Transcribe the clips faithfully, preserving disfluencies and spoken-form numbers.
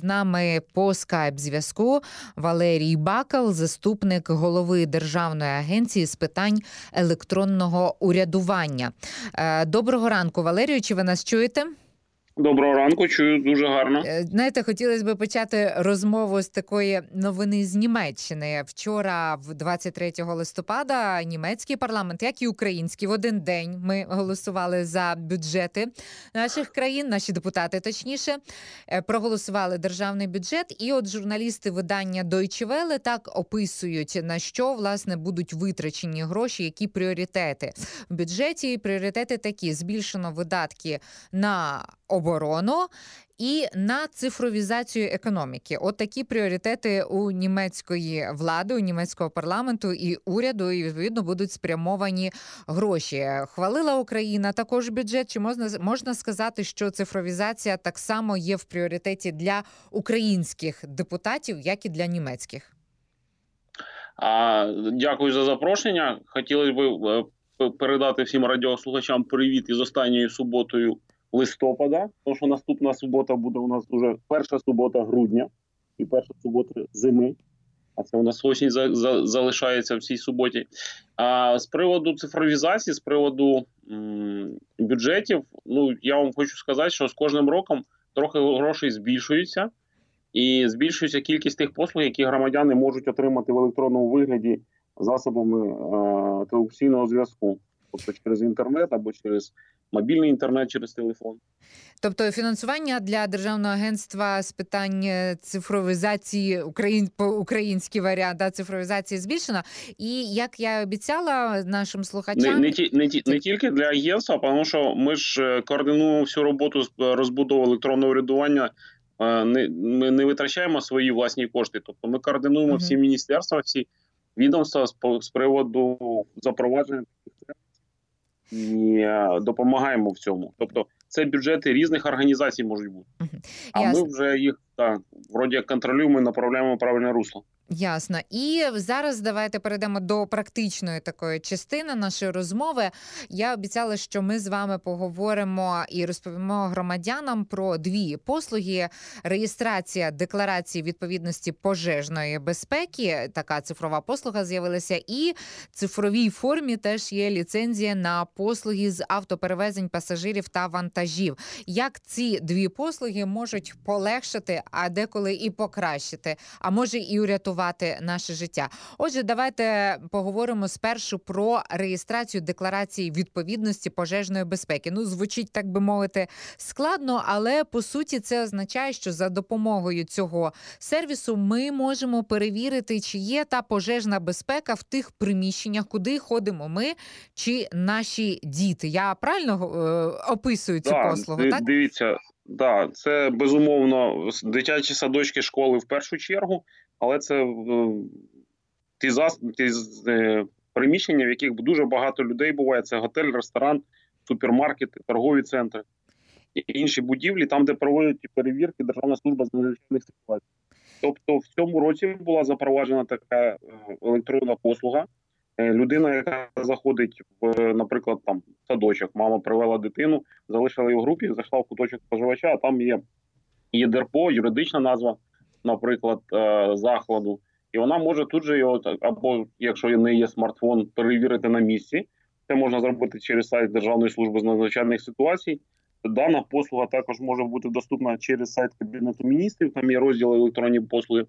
З нами по скайп-зв'язку Валерій Бакал, заступник голови Державної агенції з питань електронного урядування. Доброго ранку, Валерію, чи ви нас чуєте? Доброго ранку, чую дуже гарно. Знаєте, хотілося б почати розмову з такої новини з Німеччини. Вчора, в двадцять третього листопада, німецький парламент, як і український, в один день ми голосували за бюджети наших країн, наші депутати, точніше, проголосували державний бюджет. І от журналісти видання Deutsche Welle так описують, на що, власне, будуть витрачені гроші, які пріоритети в бюджеті. Пріоритети такі: збільшено видатки на оборону і на цифровізацію економіки. От такі пріоритети у німецької влади, у німецького парламенту і уряду, і, відповідно, будуть спрямовані гроші. Хвалила Україна також бюджет. Чи можна, можна сказати, що цифровізація так само є в пріоритеті для українських депутатів, як і для німецьких? А, дякую за запрошення. Хотілося б передати всім радіослухачам привіт із останньою суботою листопада, тому що наступна субота буде у нас вже перша субота грудня і перша субота зими, а це у нас осінь за, за, залишається в цій суботі. А з приводу цифровізації, з приводу м, бюджетів, ну, я вам хочу сказати, що з кожним роком трохи грошей збільшуються, і збільшується кількість тих послуг, які громадяни можуть отримати в електронному вигляді засобами е, телевізійного зв'язку, тобто через інтернет або через мобільний інтернет, через телефон. Тобто фінансування для Державного агентства з питань цифровізації, україн, український варіант, да, цифровізації збільшено. І, як я обіцяла нашим слухачам... Не, не, ті, не, ті, не тільки для агентства, тому що ми ж координуємо всю роботу з розбудови електронного урядування. Не, ми не витрачаємо свої власні кошти. Тобто ми координуємо uh-huh. всі міністерства, всі відомства з, з приводу запровадження і допомагаємо в цьому. Тобто це бюджети різних організацій можуть бути. А Ясно. Ми вже їх так, вроді як контролюємо і направляємо в правильне русло. Ясно. І зараз давайте перейдемо до практичної такої частини нашої розмови. Я обіцяла, що ми з вами поговоримо і розповімо громадянам про дві послуги. Реєстрація декларації відповідності пожежної безпеки, така цифрова послуга з'явилася, і в цифровій формі теж є ліцензія на послуги з автоперевезень пасажирів та вантажів. Як ці дві послуги можуть полегшити, а деколи і покращити, а може і урятувати наше життя. Отже, давайте поговоримо спершу про реєстрацію декларації відповідності пожежної безпеки. Ну, звучить, так би мовити, складно, але по суті це означає, що за допомогою цього сервісу ми можемо перевірити, чи є та пожежна безпека в тих приміщеннях, куди ходимо ми чи наші діти. Я правильно е, описую цю да, послугу, д- так? Дивіться, да, це безумовно дитячі садочки, школи в першу чергу, але це е, ті, зас, ті е, приміщення, в яких дуже багато людей буває. Це готель, ресторан, супермаркети, торгові центри і інші будівлі, там, де проводять перевірки Державна служба з надзвичайних ситуацій. Тобто в цьому році була запроваджена така е, електронна послуга. Е, людина, яка заходить в, наприклад, там садочок, мама привела дитину, залишила її в групі, зайшла в куточок споживача, а там є, є ДЕРПО, юридична назва, наприклад, закладу, і вона може тут же його, або якщо не є смартфон, перевірити на місці. Це можна зробити через сайт Державної служби з надзвичайних ситуацій. Дана послуга також може бути доступна через сайт Кабінету міністрів, там є розділ електронні послуги.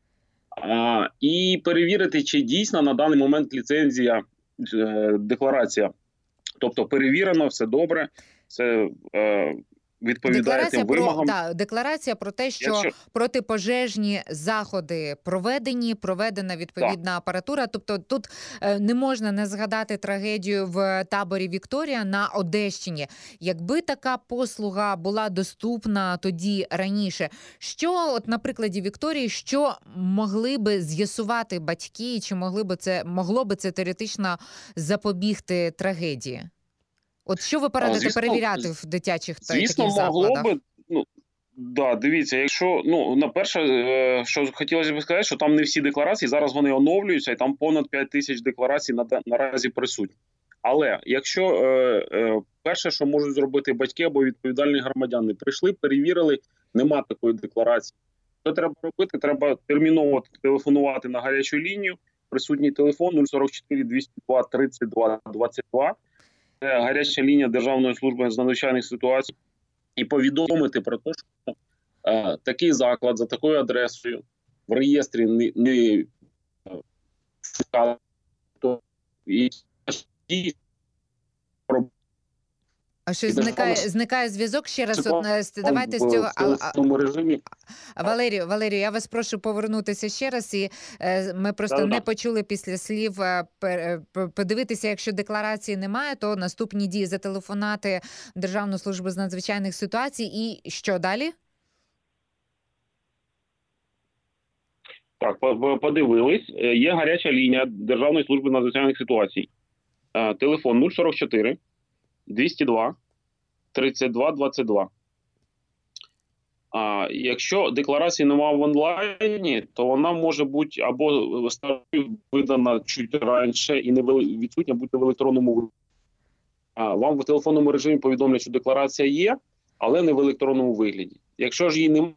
А, і перевірити, чи дійсно на даний момент ліцензія, декларація. Тобто перевірено, все добре, все е, відповідає декларація тим вимогам. Про, да, декларація про те, що Якщо... протипожежні заходи проведені, проведена відповідна так. апаратура. Тобто тут е, не можна не згадати трагедію в таборі Вікторія на Одещині. Якби така послуга була доступна тоді раніше, що, от на прикладі Вікторії, що могли би з'ясувати батьки, чи могли би це, могло би це теоретично запобігти трагедії? От що ви порадите звісно, перевіряти в дитячих звісно, таких закладах? Звісно, могло би. Ну, да, дивіться, якщо, ну, на перше, що хотілося б сказати, що там не всі декларації, зараз вони оновлюються, і там понад п'ять тисяч декларацій на, наразі присутні. Але якщо е, е, перше, що можуть зробити батьки або відповідальні громадяни, прийшли, перевірили, нема такої декларації. Що треба робити? Треба терміново телефонувати на гарячу лінію. Присутній телефон нуль сорок чотири двісті два тридцять два двадцять два. Це гаряча лінія Державної служби з надзвичайних ситуацій. І повідомити про те, що е, такий заклад за такою адресою в реєстрі не, не і А щось зникає, зникає зв'язок ще раз. От, давайте з цього. А, режимі. Валерію, Валерію, я вас прошу повернутися ще раз. І е, ми просто Да-да. не почули після слів. Е, е, подивитися, якщо декларації немає, то наступні дії зателефонувати в Державну службу з надзвичайних ситуацій. І що далі? Так, подивились. Є гаряча лінія Державної служби надзвичайних ситуацій. Телефон нуль сорок чотири двісті два тридцять два двадцять два. А якщо декларації немає в онлайні, то вона може бути або видана чуть раніше і не відсутня бути в електронному вигляді. Вам в телефонному режимі повідомлять, що декларація є, але не в електронному вигляді. Якщо ж її немає,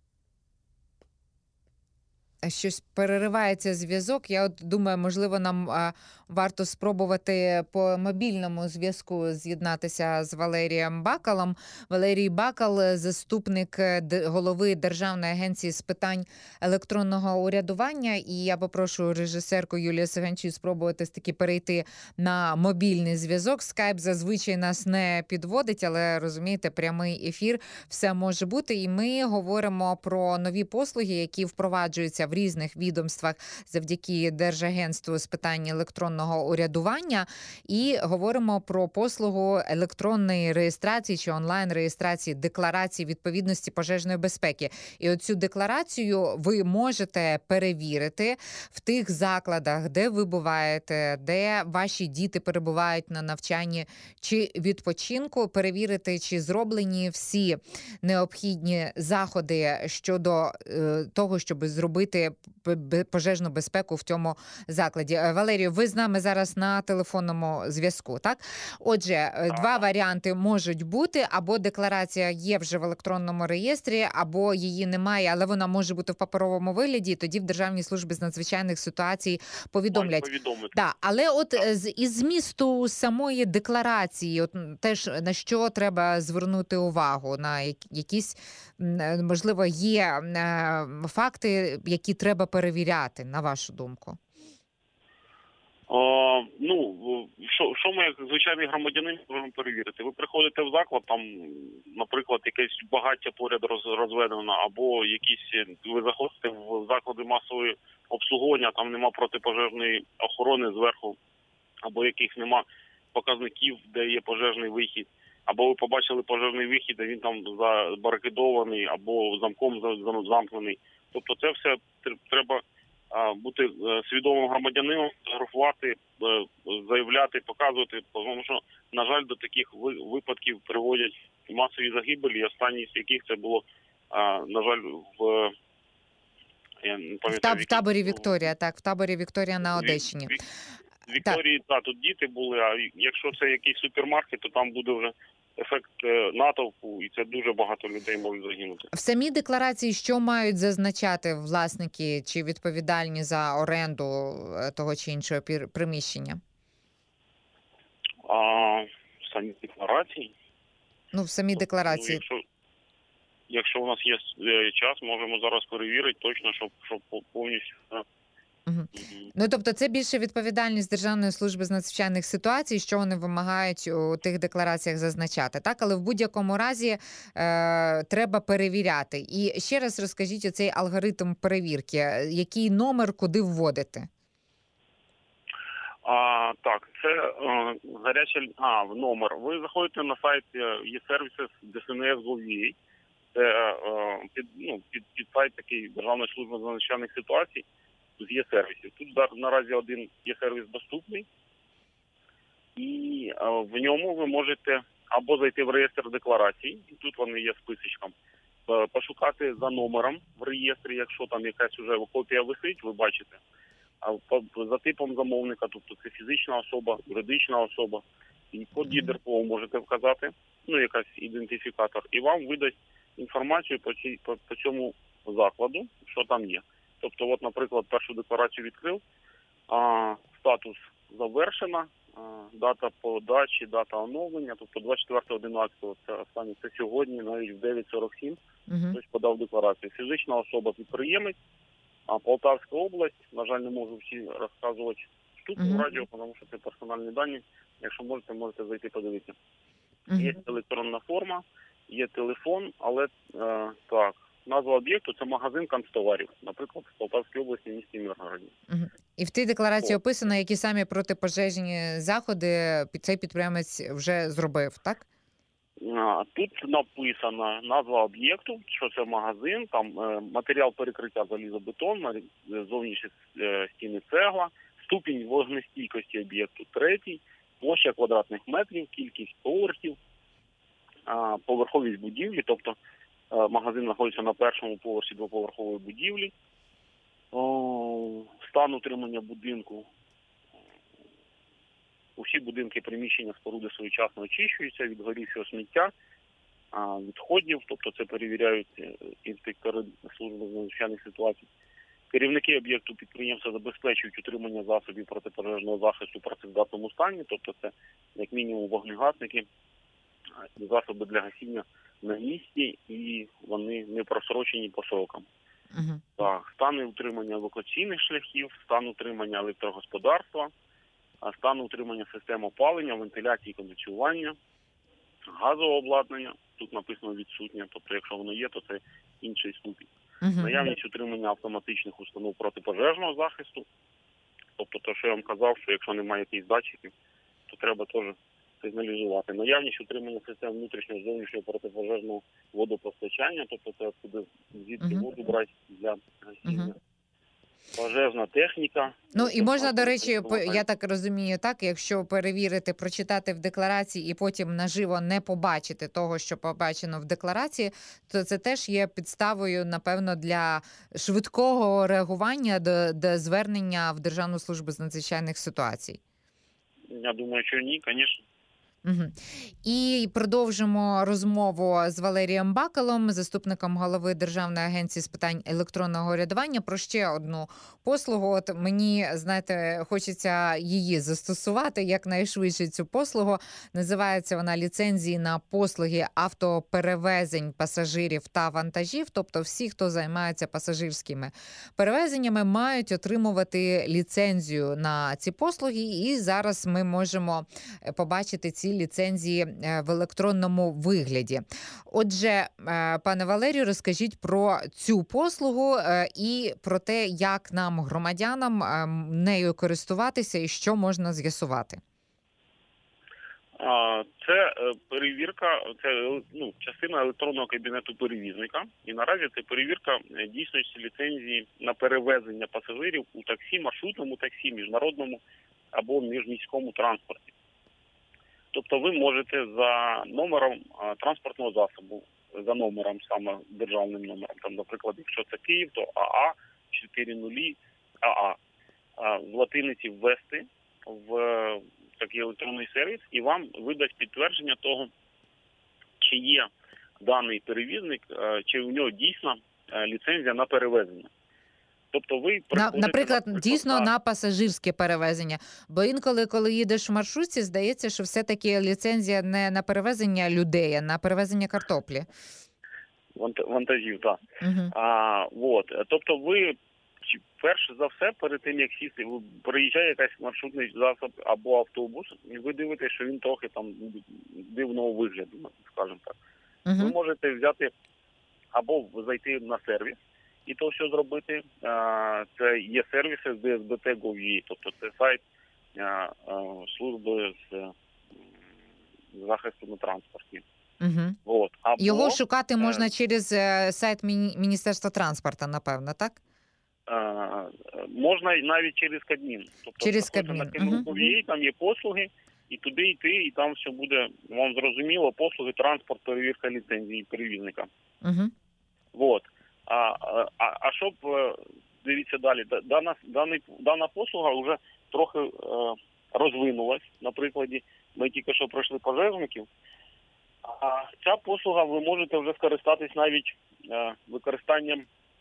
щось переривається зв'язок. Я от думаю, можливо, нам а, варто спробувати по мобільному зв'язку з'єднатися з Валерієм Бакалом. Валерій Бакал, заступник голови Державної агенції з питань електронного урядування. І я попрошу режисерку Юлію Саганчу спробувати таки перейти на мобільний зв'язок. Скайп зазвичай нас не підводить, але, розумієте, прямий ефір, все може бути. І ми говоримо про нові послуги, які впроваджуються в різних відомствах завдяки Держагентству з питань електронного урядування, і говоримо про послугу електронної реєстрації чи онлайн-реєстрації декларації відповідності пожежної безпеки. І оцю декларацію ви можете перевірити в тих закладах, де ви буваєте, де ваші діти перебувають на навчанні чи відпочинку, перевірити, чи зроблені всі необхідні заходи щодо е, того, щоб зробити пожежну безпеку в цьому закладі. Валерію, ви з нами зараз на телефонному зв'язку, так? Отже, два варіанти можуть бути. Або декларація є вже в електронному реєстрі, або її немає, але вона може бути в паперовому вигляді, і тоді в Державній службі з надзвичайних ситуацій повідомлять. Да, але от з, із змісту самої декларації, от теж на що треба звернути увагу? На якісь, можливо, є факти, які треба перевіряти, на вашу думку? О, ну, що, що ми, як звичайний громадянин, можемо перевірити? Ви приходите в заклад, там, наприклад, якесь багаття поряд роз, розведено, або якісь, ви заходите в заклади масової обслуговування, там нема протипожежної охорони зверху, або яких нема показників, де є пожежний вихід, або ви побачили пожежний вихід, а він там забарикадований, або замком замкнений. Тобто це все треба бути свідомим громадянином, фотографувати, заявляти, показувати, тому що, на жаль, до таких випадків приводять масові загибелі, і останні з яких це було, на жаль, в... Я не пам'ятаю, в, в таборі Вікторія, так, в таборі Вікторія на Одещині. В Вікторії, так, тут діти були, а якщо це якийсь супермаркет, то там буде вже ефект натовпу, і це дуже багато людей можуть загинути. В самій декларації що мають зазначати власники чи відповідальні за оренду того чи іншого приміщення? А, в самій декларації? Ну, в самій декларації. Ну, якщо, якщо у нас є час, можемо зараз перевірити точно, щоб, щоб повністю... Угу. Mm-hmm. Ну, тобто це більше відповідальність Державної служби з надзвичайних ситуацій, що вони вимагають у тих деклараціях зазначати, так? Але в будь-якому разі е, треба перевіряти. І ще раз розкажіть оцей алгоритм перевірки. Який номер, куди вводити? А, так, це е, гаряча... А, номер. Ви заходите на сайт e-services ді ес ен ес точка гов точка ю а. Це е, під, ну, під, під сайт такий Державної служби з надзвичайних ситуацій. З є-сервісів. Тут наразі один є-сервіс доступний, і а, в ньому ви можете або зайти в реєстр декларацій, і тут вони є списочком, пошукати за номером в реєстрі, якщо там якась вже копія висить, ви бачите, а за типом замовника, тобто це фізична особа, юридична особа, і код ЄДРПО можете вказати, ну якась ідентифікатор, і вам видасть інформацію по, по, по цьому закладу, що там є. Тобто, от, наприклад, першу декларацію відкрив, а, статус завершена, а, дата подачі, дата оновлення, тобто двадцять четвертого одинадцятого, це останнє, це сьогодні, навіть в дев'ять сорок сім, Мгм. хтось подав декларацію. Фізична особа-підприємець, а Полтавська область, на жаль, не можу всі розказувати штуку Мгм. в радіо, тому що це персональні дані. Якщо можете, можете зайти подивитися. Мгм. Є електронна форма, є телефон, але е, так, назва об'єкту – це магазин канцтоварів, наприклад, в Полтавській області, в місті Миргороді. Мгм. І в тій декларації О. описано, які самі протипожежні заходи під цей підприємець вже зробив, так? А, Тут написана назва об'єкту, що це магазин, там е, матеріал перекриття залізобетон, е, зовнішні е, стіни цегла, ступінь вогнестійкості об'єкту третій, площа квадратних метрів, кількість поверхів, а, поверховість будівлі, тобто е, магазин знаходиться на першому поверсі двоповерхової будівлі, о, стан утримання будинку. Усі будинки, приміщення, споруди своєчасно очищуються від горівшого сміття, а, відходів, тобто це перевіряють е, інспектори служби з надзвичайних ситуацій. Керівники об'єкту підприємства забезпечують утримання засобів протипожежного захисту в працездатному стані, тобто це як мінімум вогнегасники, а, і засоби для гасіння на місці, і вони не просрочені по срокам. Угу. Так, стан утримання евакуаційних шляхів, стан утримання електрогосподарства, а стан утримання систем опалення, вентиляції, кондиціювання, газового обладнання, тут написано відсутнє, тобто якщо воно є, то це інший ступінь. Угу. Наявність утримання автоматичних установ протипожежного захисту, тобто те, що я вам казав, що якщо немає якихось датчиків, то треба теж сигналізувати. Наявність утримання систем внутрішнього зовнішнього протипожежного водопостачання, тобто це откуди звідки Мгм. воду брати для гасіння. Мгм. Пожежна техніка. Ну і можна, до речі, по- Допомагає. я так розумію, так, якщо перевірити, прочитати в декларації і потім наживо не побачити того, що побачено в декларації, то це теж є підставою, напевно, для швидкого реагування до, до звернення в Державну службу з надзвичайних ситуацій. Я думаю, що ні, звісно. Угу. І продовжимо розмову з Валерієм Бакалом, заступником голови Державної агенції з питань електронного урядування, про ще одну послугу. От мені, знаєте, хочеться її застосувати якнайшвидше, цю послугу. Називається вона ліцензії на послуги автоперевезень пасажирів та вантажів. Тобто всі, хто займається пасажирськими перевезеннями, мають отримувати ліцензію на ці послуги. І зараз ми можемо побачити ці ліцензії в електронному вигляді. Отже, пане Валерію, розкажіть про цю послугу і про те, як нам, громадянам, нею користуватися і що можна з'ясувати. Це перевірка, це ну, частина електронного кабінету перевізника. І наразі це перевірка дійсності ліцензії на перевезення пасажирів у таксі, маршрутному таксі, міжнародному або міжміському транспорті. Тобто ви можете за номером а, транспортного засобу, за номером, саме державним номером, там, наприклад, якщо це Київ, то А А чотири А А, а в латиниці ввести в такий електронний сервіс, і вам видасть підтвердження того, чи є даний перевізник, чи у нього дійсна ліцензія на перевезення. Тобто ви На, наприклад, дійсно на... на пасажирське перевезення. Бо інколи, коли їдеш в маршрутці, здається, що все-таки ліцензія не на перевезення людей, а на перевезення картоплі. Вантажів, так. Угу. А, от. Тобто ви, перш за все, перед тим, як сісти, приїжджає якийсь маршрутний засіб або автобус, і ви дивитесь, що він трохи там дивного вигляду, скажімо так. Угу. Ви можете взяти або зайти на сервіс, і то все зробити. Це є сервіси з ді ес бе те точка гов точка ю а, тобто це сайт служби з захисту на транспорті. Угу. От. Або, Його шукати можна через сайт Міністерства транспорту, напевно, так? Можна навіть через Кабмін. Тобто через Кабмін. На Кабмін, там є послуги, і туди йти, і там все буде, вам зрозуміло, послуги, транспорт, перевірка ліцензії перевізника. Угу. От. А, а, а щоб, дивіться далі, дана, дана, дана послуга вже трохи е, розвинулась. На прикладі, ми тільки що пройшли пожежників, а ця послуга ви можете вже скористатись навіть е, використанням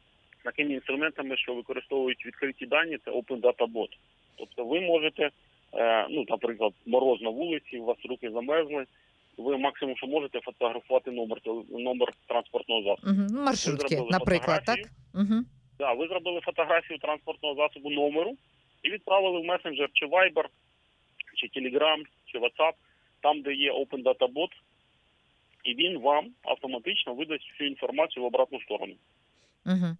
такими інструментами, що використовують відкриті дані, це Open Data Bot. Тобто ви можете, ну, наприклад, мороз на вулиці, у вас руки замерзли, ви максимум, що можете, фотографувати номер, номер транспортного засобу. Угу. Маршрутки, наприклад, так? Угу. Да, ви зробили фотографію транспортного засобу номеру і відправили в месенджер чи Viber, чи Telegram, чи WhatsApp, там, де є Open Data Bot, і він вам автоматично видасть всю інформацію в обратну сторону. Угу.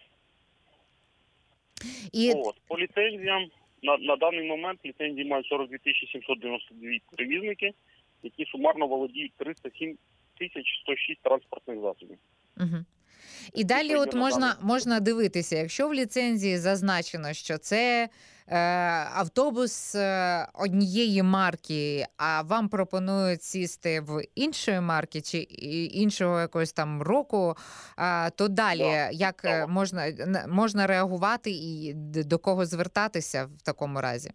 І... От. По ліцензіям, на, на даний момент ліцензії мають сорок дві тисячі сімсот дев'яносто два перевізники, які сумарно володіють триста сім тисяч сто шість транспортних засобів. Угу. І далі от можна, можна дивитися, якщо в ліцензії зазначено, що це е, автобус е, однієї марки, а вам пропонують сісти в іншої марки чи іншого якогось там року, е, то далі да, як так. можна, можна реагувати і до кого звертатися в такому разі?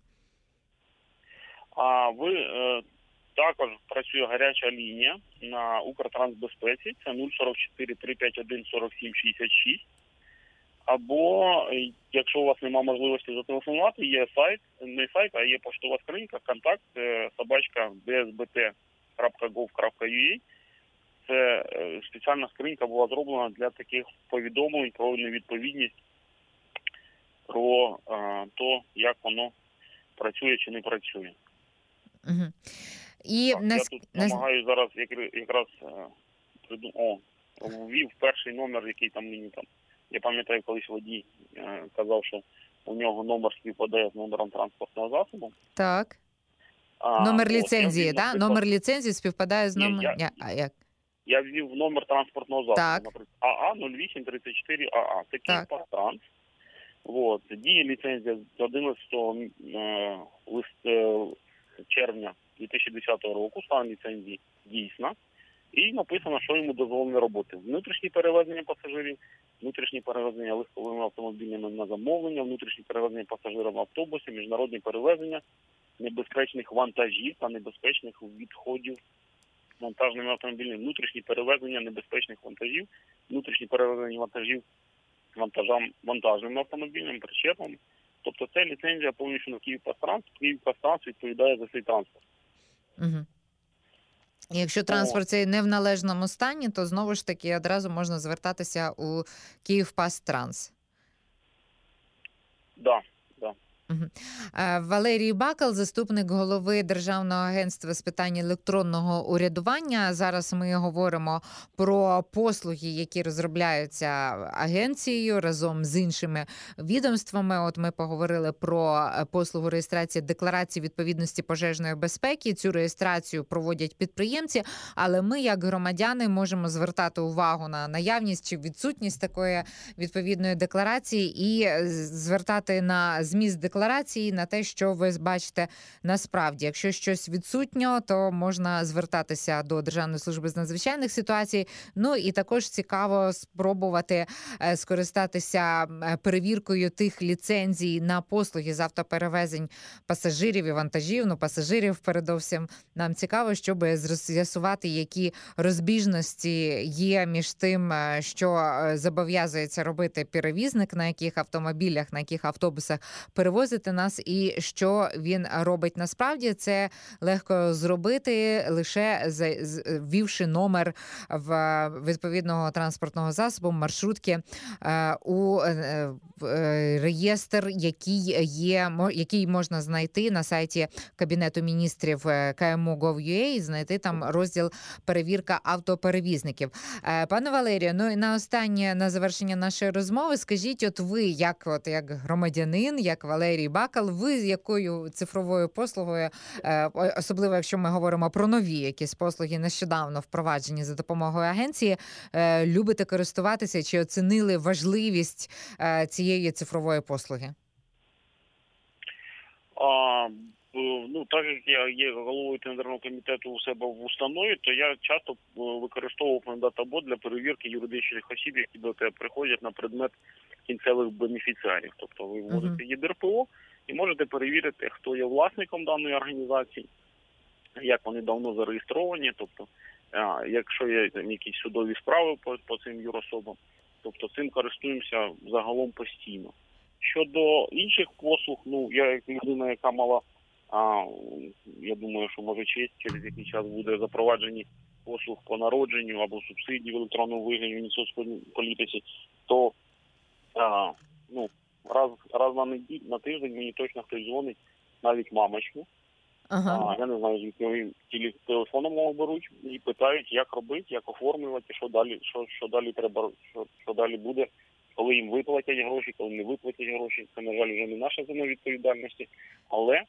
А ви... Е... Також працює гаряча лінія на Укртрансбезпеці, це нуль сорок чотири триста п'ятдесят один сорок сім шістдесят шість. Або, якщо у вас немає можливості зателефонувати, є сайт, не сайт, а є поштова скринька, контакт, собачка бі ес бі те крапка гов крапка ю а. Це спеціальна скринька була зроблена для таких повідомлень про невідповідність, про те, як воно працює чи не працює. Угу. І так, на... Я тут намагаю зараз якраз о, ввів перший номер, який там мені там. Я пам'ятаю, колись водій е, казав, що у нього номер співпадає з номером транспортного засобу. Так. А, номер от, ліцензії, так? Да? Номер ліцензії співпадає з номером... Я, а, як? я ввів номер транспортного засобу, так. наприклад, А А нуль вісім тридцять чотири А А. Це Київпастранс. Вот. Діє ліцензія з одинадцятого е, лист, е, червня дві тисячі десятого року, стан ліцензії дійсна, і написано, що йому дозволені роботи. Внутрішні перевезення пасажирів, внутрішні перевезення легковими автомобілями на замовлення, внутрішні перевезення пасажирів в автобусі, міжнародні перевезення небезпечних вантажів та небезпечних відходів вантажними автомобілями, внутрішні перевезення небезпечних вантажів, внутрішні перевезення вантажів вантажам, вантажними автомобілями, причепами. Тобто це ліцензія повністю на Київпастранс. Київпастранс відповідає за цей транспорт. Угу. Якщо транспорт цей не в належному стані, то знову ж таки одразу можна звертатися у Київпастранс. Так. Да. Угу. Валерій Бакал, заступник голови Державного агентства з питань електронного урядування. Зараз ми говоримо про послуги, які розробляються агенцією разом з іншими відомствами. От ми поговорили про послугу реєстрації декларації відповідності пожежної безпеки. Цю реєстрацію проводять підприємці, але ми, як громадяни, можемо звертати увагу на наявність чи відсутність такої відповідної декларації і звертати на зміст декларації, на те, що ви бачите насправді. Якщо щось відсутньо, то можна звертатися до Державної служби з надзвичайних ситуацій. Ну і також цікаво спробувати скористатися перевіркою тих ліцензій на послуги з автоперевезень пасажирів і вантажів. Ну, пасажирів передовсім. Нам цікаво, щоб з'ясувати, які розбіжності є між тим, що зобов'язується робити перевізник, на яких автомобілях, на яких автобусах перевозити нас, і що він робить насправді. Це легко зробити, лише ввівши номер в відповідного транспортного засобу, маршрутки у реєстр, який є, який можна знайти на сайті Кабінету міністрів ка ем у крапка гов крапка ю а і знайти там розділ «Перевірка автоперевізників». Пане Валерію, ну і на останнє, на завершення нашої розмови, скажіть, от ви, як, от, як громадянин, як Валерій Бакал, ви з якою цифровою послугою, особливо якщо ми говоримо про нові якісь послуги, нещодавно впроваджені за допомогою агенції, любите користуватися, чи оцінили важливість цієї цифрової послуги? А, ну, так як я є головою тендерного комітету у себе в установі, то я часто використовував Open Data Bot для перевірки юридичних осіб, які до тебе приходять на предмет кінцевих бенефіціарів. Тобто ви вводите є де ер пе о і можете перевірити, хто є власником даної організації, як вони давно зареєстровані, тобто якщо є якісь судові справи по, по цим юрособам, Тобто цим користуємося загалом постійно. Щодо інших послуг, ну я як людина, яка мала, а, я думаю, що може честь, через який час буде запроваджені послуг по народженню або субсидії в електронному вигляді в соцполітиці, то а, ну, раз, раз на неділю, на тиждень мені точно хтось дзвонить, навіть мамочку. Ага. А, я не знаю, звідки тілі телефоном мого беруть і питають, як робити, як оформлювати, що далі, що, що далі треба, що, що далі буде, коли їм виплатять гроші, коли не виплатять гроші. Це, на жаль, вже не наша зона відповідальності. Але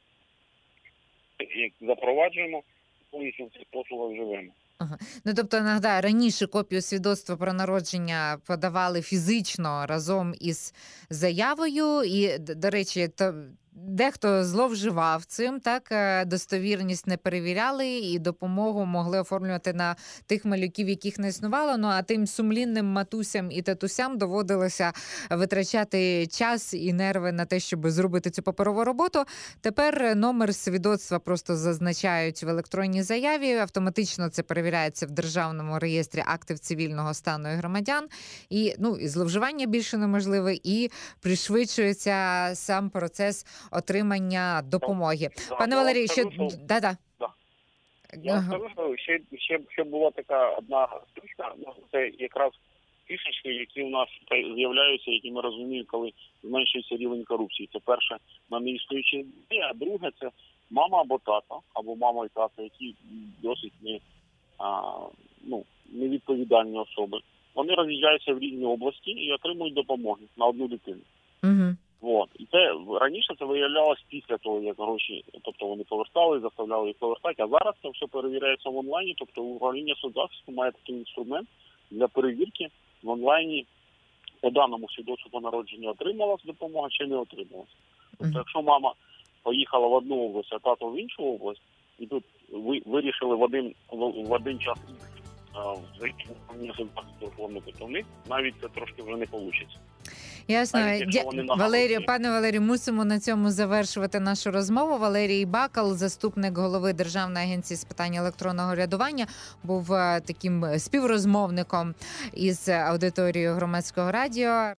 як запроваджуємо, повністю в цих послугах живемо. Ага. Ну, тобто, нагадаю, раніше копію свідоцтва про народження подавали фізично разом із заявою. І, д- до речі, то дехто зловживав цим, так, е, достовірність не перевіряли і допомогу могли оформлювати на тих малюків, яких не існувало. Ну, а тим сумлінним матусям і татусям доводилося витрачати час і нерви на те, щоб зробити цю паперову роботу. Тепер номер свідоцтва просто зазначають в електронній заяві, автоматично це перевіряється в Державному реєстрі актів цивільного стану і громадян, і, ну, і зловживання більше неможливе, і пришвидшується сам процес отримання допомоги. Да, Пане я вам Валерію, ще... скажу, що- Да-да. Да. Я вам скажу, що ще, ще, ще була така одна штучка, ну, це якраз фішечки, які у нас з'являються, які ми розуміємо, коли зменшується рівень корупції. Це перше, на неіснуючі ідеї, а друге, це мама або тато, або мама і тато, які досить не, а, ну, невідповідальні особи. Вони роз'їжджаються в різні області і отримують допомоги на одну дитину. Угу. Вот. І це раніше це виявлялось після того, як гроші, тобто вони повертали, заставляли їх повертати, а зараз це все перевіряється в онлайні, тобто управління соцзахисту має такий інструмент для перевірки в онлайні по даному свідоцтву по народженню отрималась допомога чи не отрималась. Тобто, якщо мама поїхала в одну область, а тато в іншу область, і тут ви вирішили в один в один час зайти в управління соцзахисту оформити, то в них навіть це трошки вже не вийде. Ясно. Навіть якщо Дя- вони на Валерію, галузі. пане Валерію, мусимо на цьому завершувати нашу розмову. Валерій Бакал, заступник голови Державної агенції з питань електронного рядування, був е, таким співрозмовником із аудиторією Громадського радіо.